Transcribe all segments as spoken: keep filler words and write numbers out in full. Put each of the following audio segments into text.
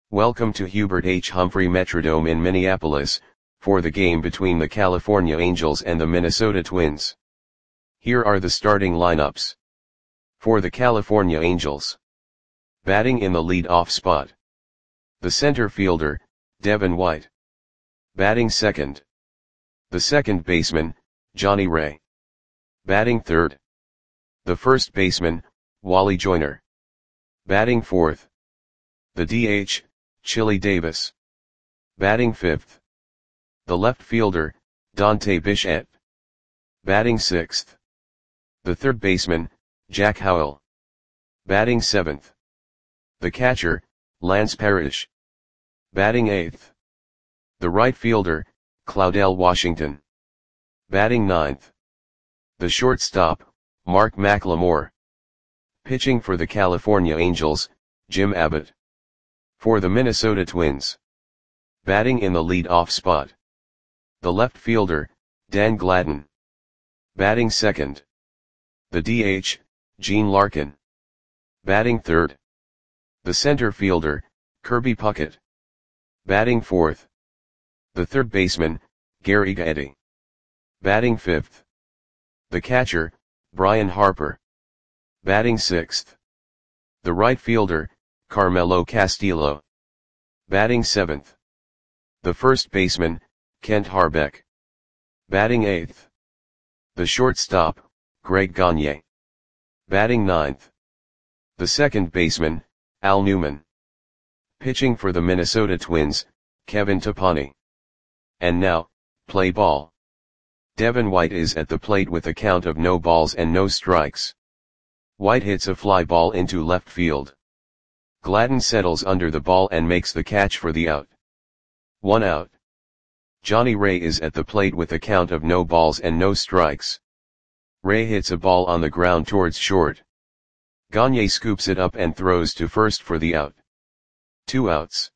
Welcome to Hubert H. Humphrey Metrodome in Minneapolis, for the game between the California Angels and the Minnesota Twins. Here are the starting lineups. For the California Angels. Batting in the lead-off spot. The center fielder, Devin White. Batting second. The second baseman, Johnny Ray. Batting third. The first baseman, Wally Joyner. Batting fourth. The D H, Chili Davis. Batting fifth. The left fielder, Dante Bichette. Batting sixth. The third baseman, Jack Howell. Batting seventh. The catcher, Lance Parrish. Batting eighth. The right fielder, Claudell Washington. Batting ninth. The shortstop, Mark McLemore. Pitching for the California Angels, Jim Abbott. For the Minnesota Twins. Batting in the lead-off spot. The left fielder, Dan Gladden. Batting second. The D H, Gene Larkin. Batting third. The center fielder, Kirby Puckett. Batting fourth. The third baseman, Gary Gaetti. Batting fifth. The catcher, Brian Harper. Batting sixth. The right fielder, Carmelo Castillo. Batting seventh. The first baseman, Kent Harbeck. Batting eighth. The shortstop, Greg Gagne. Batting ninth. The second baseman, Al Newman. Pitching for the Minnesota Twins, Kevin Topani. And now, play ball. Devin White is at the plate with a count of no balls and no strikes. White hits a fly ball into left field. Gladden settles under the ball and makes the catch for the out. One out. Johnny Ray is at the plate with a count of no balls and no strikes. Ray hits a ball on the ground towards short. Gagne scoops it up and throws to first for the out. Two outs.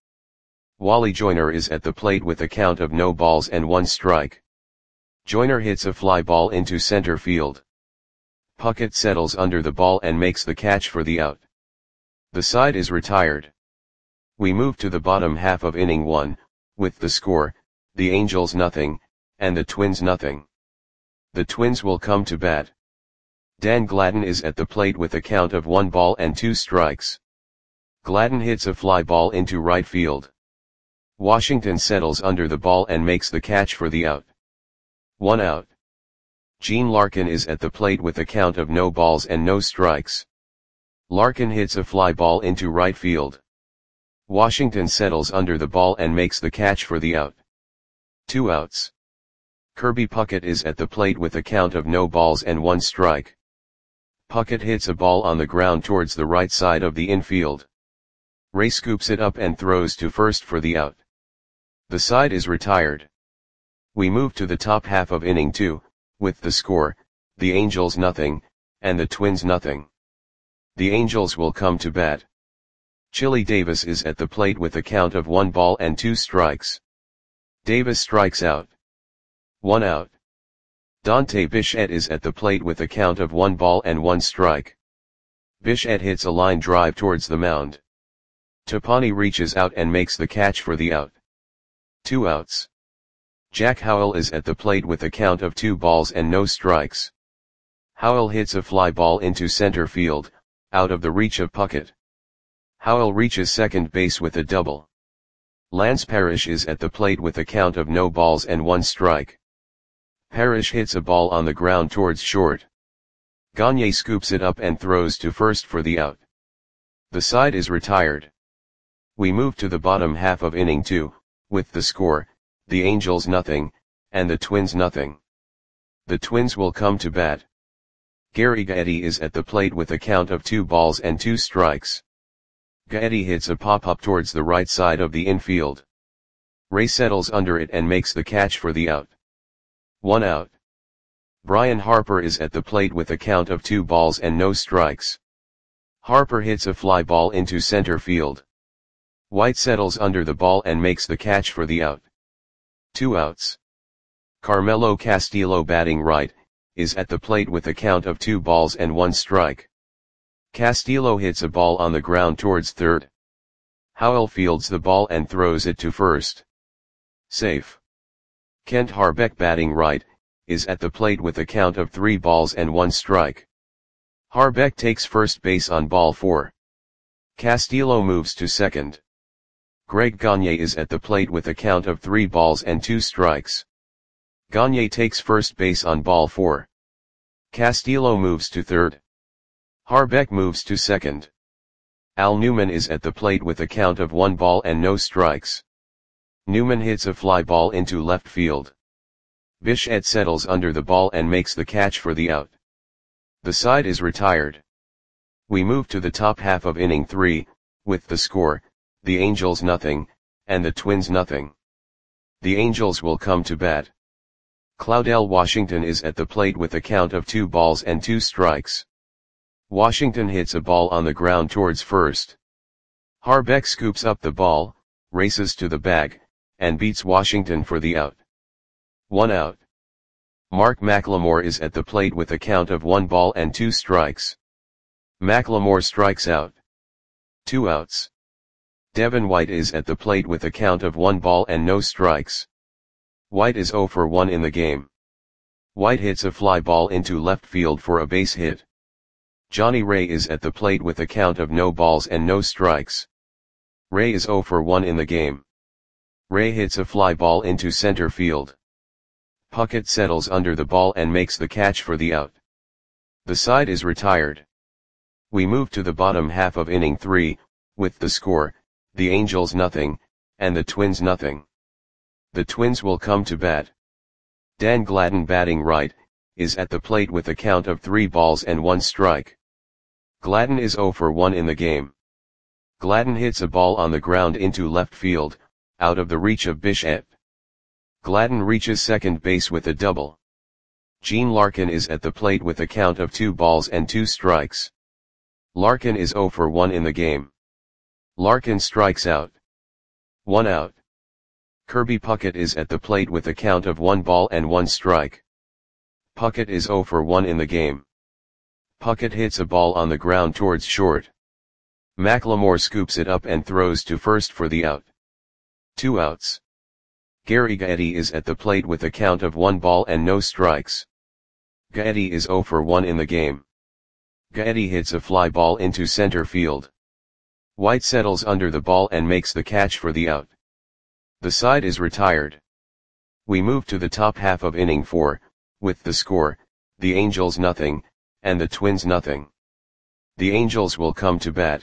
Wally Joyner is at the plate with a count of no balls and one strike. Joyner hits a fly ball into center field. Puckett settles under the ball and makes the catch for the out. The side is retired. We move to the bottom half of inning one, with the score, the Angels nothing, and the Twins nothing. The Twins will come to bat. Dan Gladden is at the plate with a count of one ball and two strikes. Gladden hits a fly ball into right field. Washington settles under the ball and makes the catch for the out. One out. Gene Larkin is at the plate with a count of no balls and no strikes. Larkin hits a fly ball into right field. Washington settles under the ball and makes the catch for the out. Two outs. Kirby Puckett is at the plate with a count of no balls and one strike. Puckett hits a ball on the ground towards the right side of the infield. Ray scoops it up and throws to first for the out. The side is retired. We move to the top half of inning two, with the score, the Angels nothing, and the Twins nothing. The Angels will come to bat. Chili Davis is at the plate with a count of one ball and two strikes. Davis strikes out. One out. Dante Bichette is at the plate with a count of one ball and one strike. Bichette hits a line drive towards the mound. Topani reaches out and makes the catch for the out. Two outs. Jack Howell is at the plate with a count of two balls and no strikes. Howell hits a fly ball into center field, out of the reach of Puckett. Howell reaches second base with a double. Lance Parrish is at the plate with a count of no balls and one strike. Parrish hits a ball on the ground towards short. Gagne scoops it up and throws to first for the out. The side is retired. We move to the bottom half of inning two, with the score, the Angels nothing, and the Twins nothing. The Twins will come to bat. Gary Gaetti is at the plate with a count of two balls and two strikes. Gaetti hits a pop-up towards the right side of the infield. Ray settles under it and makes the catch for the out. One out. Brian Harper is at the plate with a count of two balls and no strikes. Harper hits a fly ball into center field. White settles under the ball and makes the catch for the out. Two outs. Carmelo Castillo, batting right, is at the plate with a count of two balls and one strike. Castillo hits a ball on the ground towards third. Howell fields the ball and throws it to first. Safe. Kent Harbeck, batting right, is at the plate with a count of three balls and one strike. Harbeck takes first base on ball four. Castillo moves to second. Greg Gagne is at the plate with a count of three balls and two strikes. Gagne takes first base on ball four. Castillo moves to third. Harbeck moves to second. Al Newman is at the plate with a count of one ball and no strikes. Newman hits a fly ball into left field. Bichette settles under the ball and makes the catch for the out. The side is retired. We move to the top half of inning three, with the score, the Angels nothing, and the Twins nothing. The Angels will come to bat. Claudell Washington is at the plate with a count of two balls and two strikes. Washington hits a ball on the ground towards first. Harbeck scoops up the ball, races to the bag, and beats Washington for the out. One out. Mark McLemore is at the plate with a count of one ball and two strikes. McLemore strikes out. Two outs. Devin White is at the plate with a count of one ball and no strikes. White is zero for one in the game. White hits a fly ball into left field for a base hit. Johnny Ray is at the plate with a count of no balls and no strikes. Ray is zero for one in the game. Ray hits a fly ball into center field. Puckett settles under the ball and makes the catch for the out. The side is retired. We move to the bottom half of inning three, with the score, the Angels nothing, and the Twins nothing. The Twins will come to bat. Dan Gladden, batting right, is at the plate with a count of three balls and one strike. Gladden is zero for one in the game. Gladden hits a ball on the ground into left field, out of the reach of Bichette. Gladden reaches second base with a double. Gene Larkin is at the plate with a count of two balls and two strikes. Larkin is zero for one in the game. Larkin strikes out. One out. Kirby Puckett is at the plate with a count of one ball and one strike. Puckett is zero for one in the game. Puckett hits a ball on the ground towards short. McLemore scoops it up and throws to first for the out. Two outs. Gary Gaetti is at the plate with a count of one ball and no strikes. Gaetti is zero for one in the game. Gaetti hits a fly ball into center field. White settles under the ball and makes the catch for the out. The side is retired. We move to the top half of inning four, with the score, the Angels nothing, and the Twins nothing. The Angels will come to bat.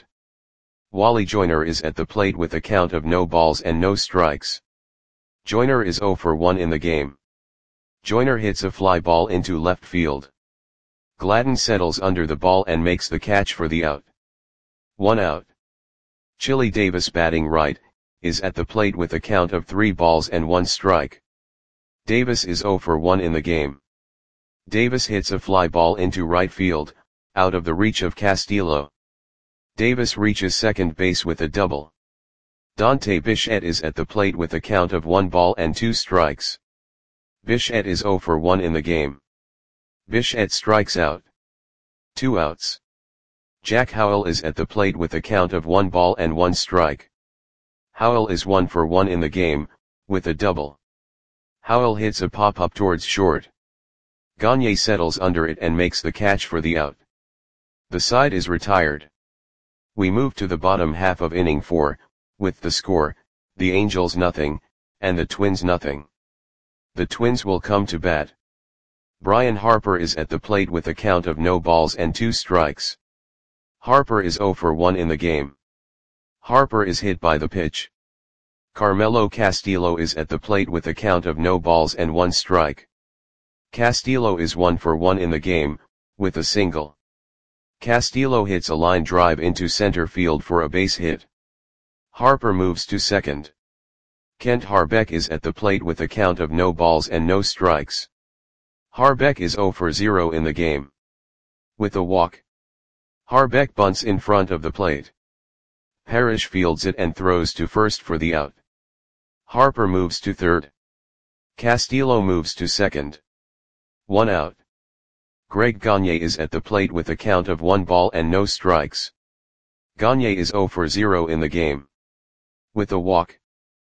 Wally Joyner is at the plate with a count of no balls and no strikes. Joyner is zero for one in the game. Joyner hits a fly ball into left field. Gladden settles under the ball and makes the catch for the out. One out. Chili Davis, batting right, is at the plate with a count of three balls and one strike. Davis is zero for one in the game. Davis hits a fly ball into right field, out of the reach of Castillo. Davis reaches second base with a double. Dante Bichette is at the plate with a count of one ball and two strikes. Bichette is zero for one in the game. Bichette strikes out. Two outs. Jack Howell is at the plate with a count of one ball and one strike. Howell is one for one in the game, with a double. Howell hits a pop-up towards short. Gagne settles under it and makes the catch for the out. The side is retired. We move to the bottom half of inning four, with the score, the Angels nothing, and the Twins nothing. The Twins will come to bat. Brian Harper is at the plate with a count of no balls and two strikes. Harper is zero for one in the game. Harper is hit by the pitch. Carmelo Castillo is at the plate with a count of no balls and one strike. Castillo is one for one in the game, with a single. Castillo hits a line drive into center field for a base hit. Harper moves to second. Kent Harbeck is at the plate with a count of no balls and no strikes. Harbeck is zero for zero in the game. With a walk. Harbeck bunts in front of the plate. Parrish fields it and throws to first for the out. Harper moves to third. Castillo moves to second. One out. Greg Gagne is at the plate with a count of one ball and no strikes. Gagne is zero for zero in the game. With a walk,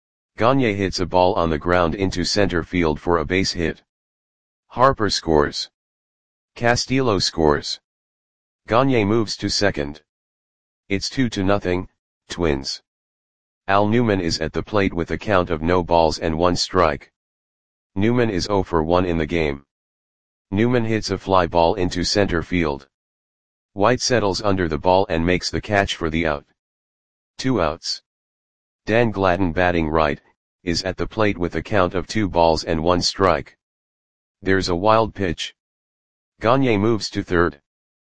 Gagne hits a ball on the ground into center field for a base hit. Harper scores. Castillo scores. Gagne moves to second. It's two to nothing, Twins. Al Newman is at the plate with a count of no balls and one strike. Newman is zero for one in the game. Newman hits a fly ball into center field. White settles under the ball and makes the catch for the out. Two outs. Dan Gladden, batting right, is at the plate with a count of two balls and one strike. There's a wild pitch. Gagne moves to third.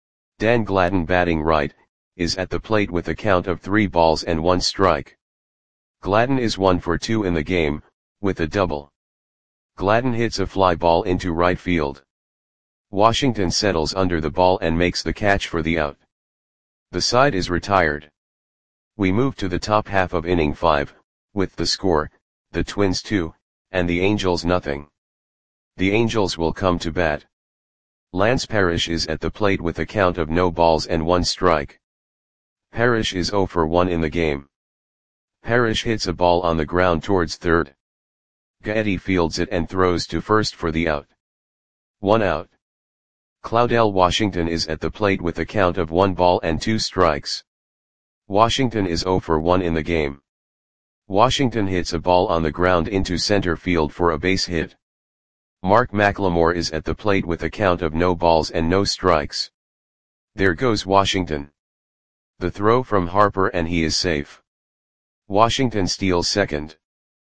Dan Gladden, batting right, is at the plate with a count of three balls and one strike. Gladden is one for two in the game, with a double. Gladden hits a fly ball into right field. Washington settles under the ball and makes the catch for the out. The side is retired. We move to the top half of inning five, with the score, the Twins two, and the Angels nothing. The Angels will come to bat. Lance Parrish is at the plate with a count of no balls and one strike. Parrish is zero for one in the game. Parrish hits a ball on the ground towards third. Gaetti fields it and throws to first for the out. One out. Claudel Washington is at the plate with a count of one ball and two strikes. Washington is zero for one in the game. Washington hits a ball on the ground into center field for a base hit. Mark McLemore is at the plate with a count of no balls and no strikes. There goes Washington. The throw from Harper and he is safe. Washington steals second.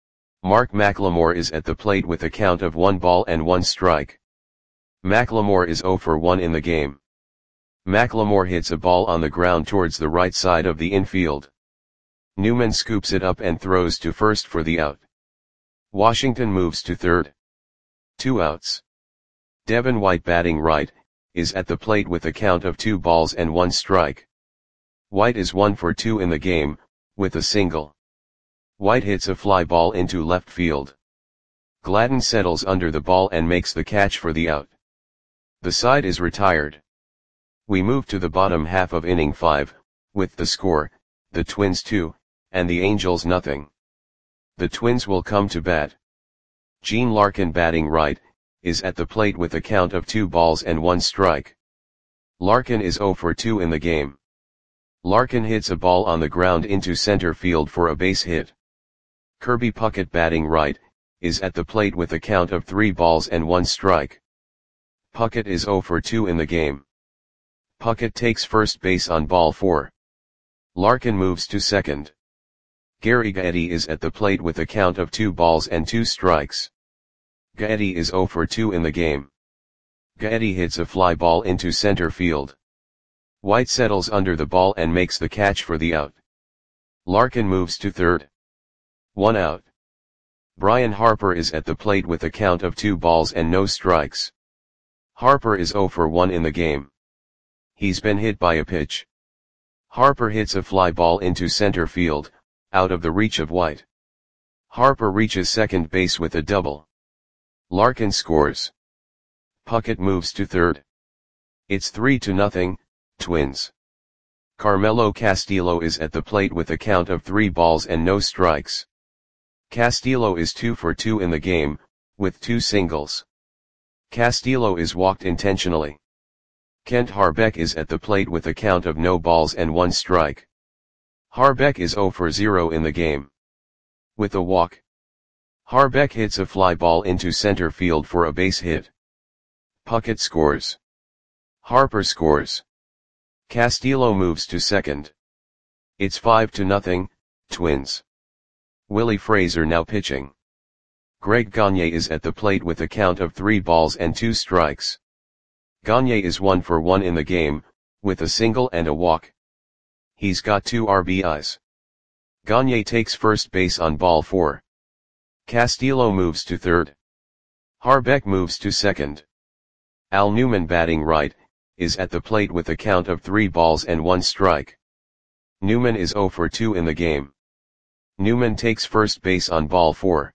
Mark McLemore is at the plate with a count of one ball and one strike. McLemore is zero for one in the game. McLemore hits a ball on the ground towards the right side of the infield. Newman scoops it up and throws to first for the out. Washington moves to third. Two outs. Devin White, batting right, is at the plate with a count of two balls and one strike. White is one for two in the game, with a single. White hits a fly ball into left field. Gladden settles under the ball and makes the catch for the out. The side is retired. We move to the bottom half of inning five, with the score, the Twins two, and the Angels nothing. The Twins will come to bat. Gene Larkin, batting right, is at the plate with a count of two balls and one strike. Larkin is zero for two in the game. Larkin hits a ball on the ground into center field for a base hit. Kirby Puckett, batting right, is at the plate with a count of three balls and one strike. Puckett is zero for two in the game. Puckett takes first base on ball four. Larkin moves to second. Gary Gaetti is at the plate with a count of two balls and two strikes. Gaetti is zero for two in the game. Gaetti hits a fly ball into center field. White settles under the ball and makes the catch for the out. Larkin moves to third. One out. Brian Harper is at the plate with a count of two balls and no strikes. Harper is zero for one in the game. He's been hit by a pitch. Harper hits a fly ball into center field, out of the reach of White. Harper reaches second base with a double. Larkin scores. Puckett moves to third. It's three to nothing, Twins. Carmelo Castillo is at the plate with a count of three balls and no strikes. Castillo is two for two in the game, with two singles. Castillo is walked intentionally. Kent Harbeck is at the plate with a count of no balls and one strike. Harbeck is zero for zero in the game. With a walk, Harbeck hits a fly ball into center field for a base hit. Puckett scores. Harper scores. Castillo moves to second. It's five to nothing, Twins. Willie Fraser now pitching. Greg Gagne is at the plate with a count of three balls and two strikes. Gagne is one for one in the game, with a single and a walk. He's got two R B Is. Gagne takes first base on ball four. Castillo moves to third. Harbeck moves to second. Al Newman, batting right, is at the plate with a count of three balls and one strike. Newman is zero for two in the game. Newman takes first base on ball four.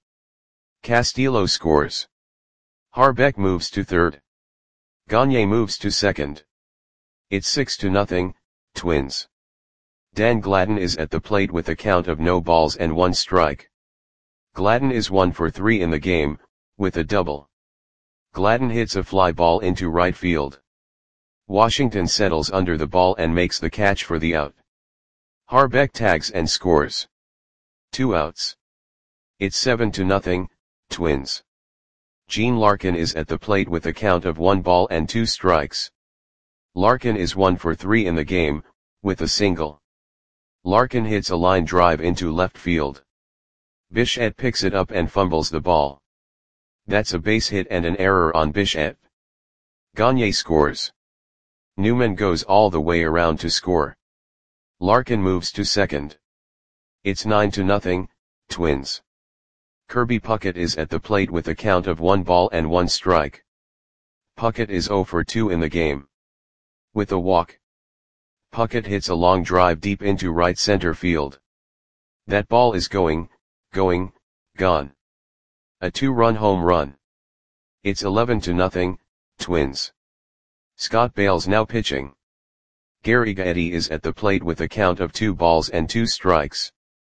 Castillo scores. Harbeck moves to third. Gagne moves to second. It's six to nothing, Twins. Dan Gladden is at the plate with a count of no balls and one strike. Gladden is one for three in the game, with a double. Gladden hits a fly ball into right field. Washington settles under the ball and makes the catch for the out. Harbeck tags and scores. Two outs. It's seven to nothing, Twins. Gene Larkin is at the plate with a count of one ball and two strikes. Larkin is one for three in the game, with a single. Larkin hits a line drive into left field. Bichette picks it up and fumbles the ball. That's a base hit and an error on Bichette. Gagne scores. Newman goes all the way around to score. Larkin moves to second. It's nine to nothing, Twins. Kirby Puckett is at the plate with a count of one ball and one strike. Puckett is zero for two in the game. With a walk. Puckett hits a long drive deep into right center field. That ball is going, going, gone. A two-run home run. It's eleven to nothing, Twins. Scott Bales now pitching. Gary Gaetti is at the plate with a count of two balls and two strikes.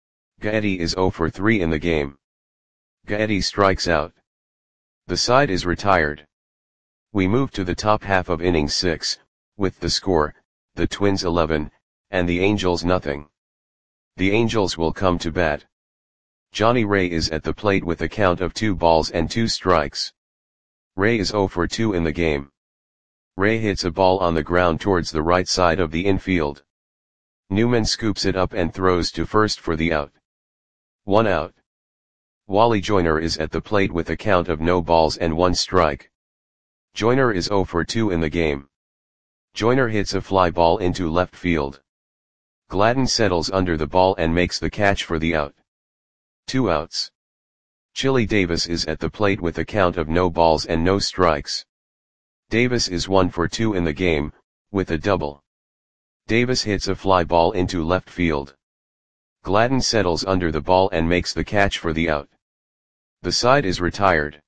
Gaetti is zero for three in the game. Gaetti strikes out. The side is retired. We move to the top half of inning six, with the score, the Twins eleven, and the Angels nothing. The Angels will come to bat. Johnny Ray is at the plate with a count of two balls and two strikes. Ray is zero for two in the game. Ray hits a ball on the ground towards the right side of the infield. Newman scoops it up and throws to first for the out. One out. Wally Joyner is at the plate with a count of no balls and one strike. Joyner is zero for two in the game. Joyner hits a fly ball into left field. Gladden settles under the ball and makes the catch for the out. Two outs. Chili Davis is at the plate with a count of no balls and no strikes. Davis is one for two in the game, with a double. Davis hits a fly ball into left field. Gladden settles under the ball and makes the catch for the out. The side is retired.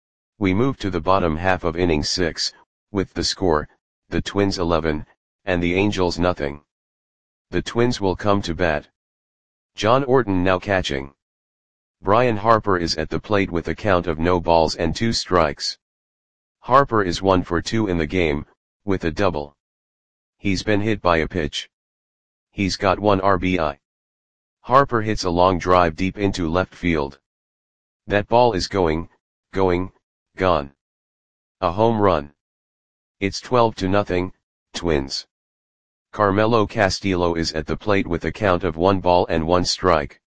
We move to the bottom half of inning six, with the score, the Twins eleven, and the Angels nothing. The Twins will come to bat. John Orton now catching. Brian Harper is at the plate with a count of no balls and two strikes. Harper is one for two in the game, with a double. He's been hit by a pitch. He's got one R B I. Harper hits a long drive deep into left field. That ball is going, going, gone. A home run. It's twelve to nothing, Twins. Carmelo Castillo is at the plate with a count of one ball and one strike.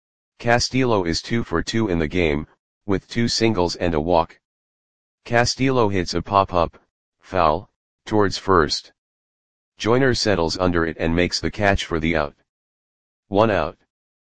Castillo is two for two in the game, with two singles and a walk. Castillo hits a pop-up, foul, towards first. Joyner settles under it and makes the catch for the out. One out.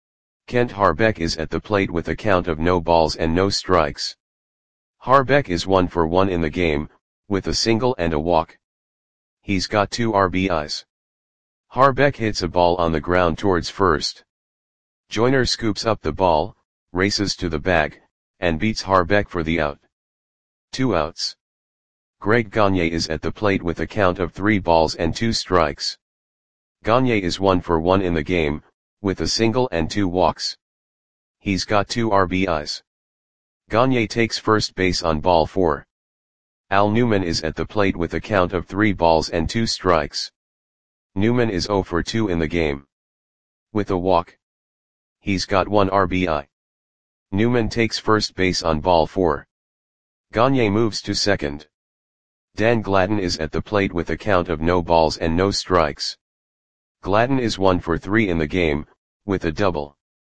Kent Harbeck is at the plate with a count of no balls and no strikes. Harbeck is one for one in the game, with a single and a walk. He's got two R B Is. Harbeck hits a ball on the ground towards first. Joyner scoops up the ball, races to the bag, and beats Harbeck for the out. Two outs. Greg Gagne is at the plate with a count of three balls and two strikes. Gagne is one for one in the game, with a single and two walks. He's got two R B Is. Gagne takes first base on ball four. Al Newman is at the plate with a count of three balls and two strikes. Newman is zero for two in the game. With a walk. He's got one R B I. Newman takes first base on ball four. Gagne moves to second. Dan Gladden is at the plate with a count of no balls and no strikes. Gladden is one for three in the game, with a double.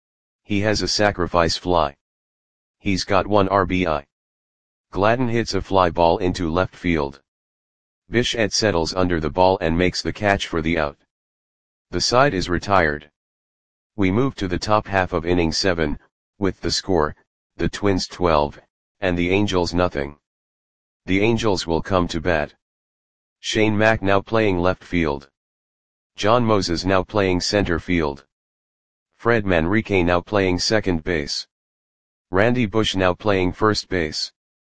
He has a sacrifice fly. He's got one R B I. Gladden hits a fly ball into left field. Bichette settles under the ball and makes the catch for the out. The side is retired. We move to the top half of inning seven, with the score, the Twins twelve, and the Angels nothing. The Angels will come to bat. Shane Mack now playing left field. John Moses now playing center field. Fred Manrique now playing second base. Randy Bush now playing first base.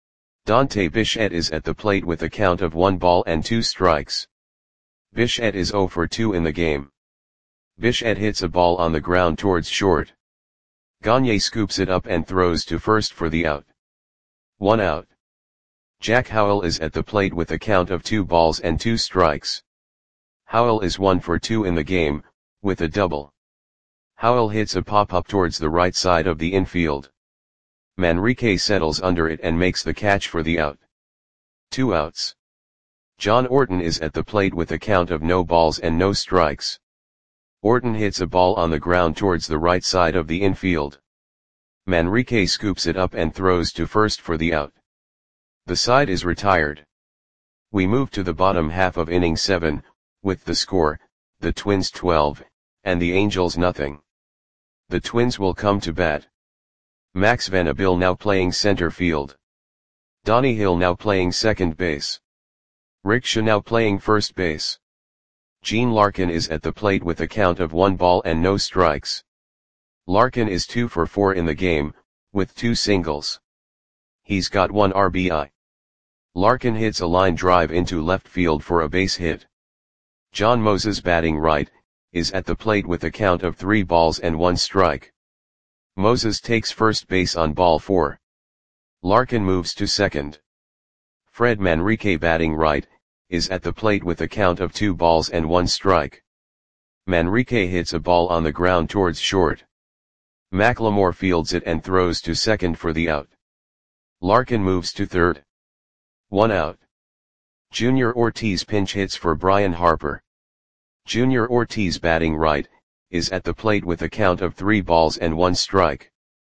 Dante Bichette is at the plate with a count of one ball and two strikes. Bichette is zero for two in the game. Bichette hits a ball on the ground towards short. Gagne scoops it up and throws to first for the out. One out. Jack Howell is at the plate with a count of two balls and two strikes. Howell is one for two in the game, with a double. Howell hits a pop-up towards the right side of the infield. Manrique settles under it and makes the catch for the out. Two outs. John Orton is at the plate with a count of no balls and no strikes. Orton hits a ball on the ground towards the right side of the infield. Manrique scoops it up and throws to first for the out. The side is retired. We move to the bottom half of inning seven, with the score, the Twins twelve, and the Angels nothing. The Twins will come to bat. Max Venable now playing center field. Donnie Hill now playing second base. Rick Shaw now playing first base. Gene Larkin is at the plate with a count of one ball and no strikes. Larkin is two for four in the game, with two singles. He's got one R B I. Larkin hits a line drive into left field for a base hit. John Moses batting right, is at the plate with a count of three balls and one strike. Moses takes first base on ball four. Larkin moves to second. Fred Manrique batting right, is at the plate with a count of two balls and one strike. Manrique hits a ball on the ground towards short. McLemore fields it and throws to second for the out. Larkin moves to third. One out. Junior Ortiz pinch hits for Brian Harper. Junior Ortiz batting right, is at the plate with a count of three balls and one strike.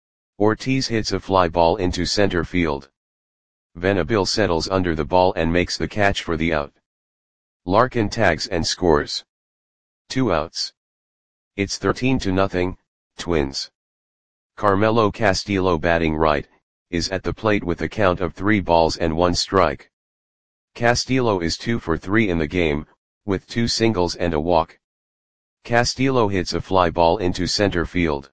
Ortiz hits a fly ball into center field. Venable settles under the ball and makes the catch for the out. Larkin tags and scores. Two outs. It's thirteen to nothing, Twins. Carmelo Castillo batting right, is at the plate with a count of three balls and one strike. Castillo is two for three in the game, with two singles and a walk. Castillo hits a fly ball into center field.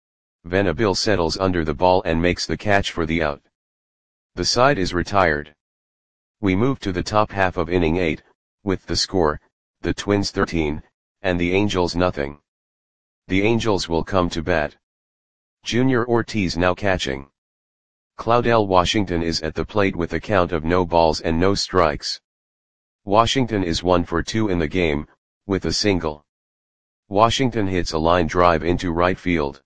Venable settles under the ball and makes the catch for the out. The side is retired. We move to the top half of inning eight, with the score, the Twins thirteen, and the Angels nothing. The Angels will come to bat. Junior Ortiz now catching. Claudel Washington is at the plate with a count of no balls and no strikes. Washington is one for two in the game, with a single. Washington hits a line drive into right field.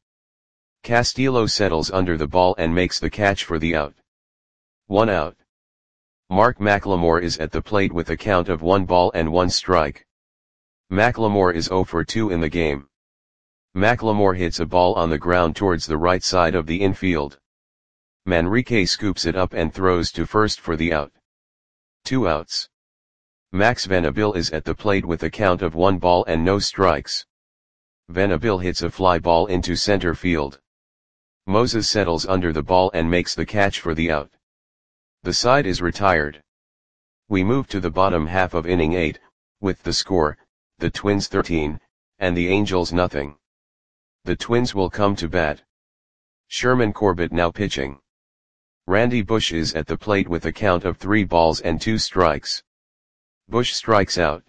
Castillo settles under the ball and makes the catch for the out. One out. Mark McLemore is at the plate with a count of one ball and one strike. McLemore is zero for two in the game. McLemore hits a ball on the ground towards the right side of the infield. Manrique scoops it up and throws to first for the out. Two outs. Max Venable is at the plate with a count of one ball and no strikes. Venable hits a fly ball into center field. Moses settles under the ball and makes the catch for the out. The side is retired. We move to the bottom half of inning eight, with the score, the Twins thirteen, and the Angels nothing. The Twins will come to bat. Sherman Corbett now pitching. Randy Bush is at the plate with a count of three balls and two strikes. Bush strikes out.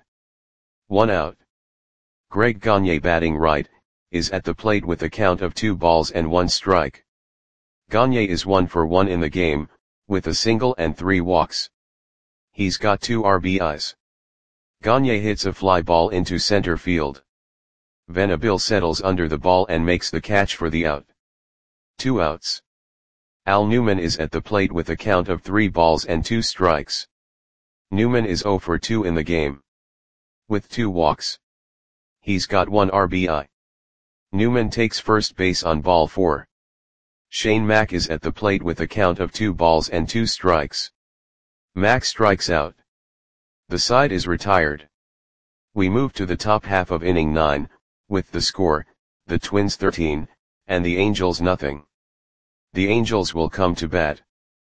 One out. Greg Gagne batting right, is at the plate with a count of two balls and one strike. Gagne is one for one in the game, with a single and three walks. He's got two R B Is. Gagne hits a fly ball into center field. Venable settles under the ball and makes the catch for the out. Two outs. Al Newman is at the plate with a count of three balls and two strikes. Newman is zero for two in the game. With two walks. He's got one R B I. Newman takes first base on ball four. Shane Mack is at the plate with a count of two balls and two strikes. Mack strikes out. The side is retired. We move to the top half of inning nine, with the score, the Twins thirteen, and the Angels nothing. The Angels will come to bat.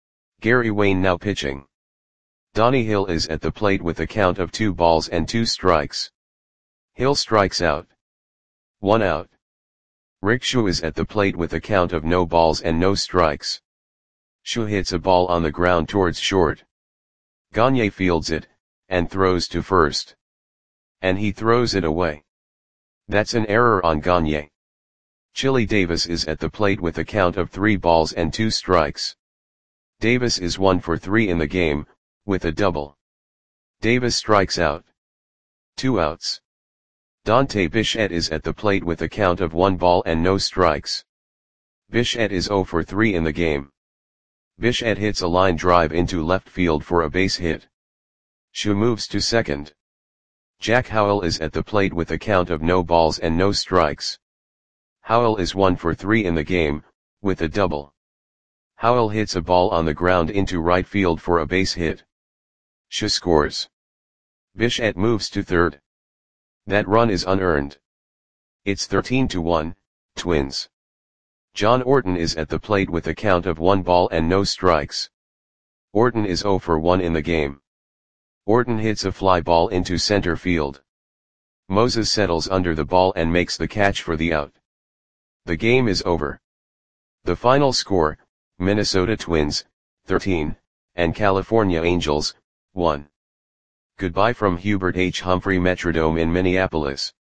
Gary Wayne now pitching. Donnie Hill is at the plate with a count of two balls and two strikes. Hill strikes out. One out. Rick Shaw is at the plate with a count of no balls and no strikes. Shaw hits a ball on the ground towards short. Gagne fields it, and throws to first. And he throws it away. That's an error on Gagne. Chili Davis is at the plate with a count of three balls and two strikes. Davis is one for three in the game, with a double. Davis strikes out. Two outs. Dante Bichette is at the plate with a count of one ball and no strikes. Bichette is zero for three in the game. Bichette hits a line drive into left field for a base hit. Shu moves to second. Jack Howell is at the plate with a count of no balls and no strikes. Howell is one for three in the game, with a double. Howell hits a ball on the ground into right field for a base hit. Shu scores. Bichette moves to third. That run is unearned. It's thirteen to one, Twins. John Orton is at the plate with a count of one ball and no strikes. Orton is zero for one in the game. Orton hits a fly ball into center field. Moses settles under the ball and makes the catch for the out. The game is over. The final score, Minnesota Twins, thirteen, and California Angels, one. Goodbye from Hubert H. Humphrey Metrodome in Minneapolis.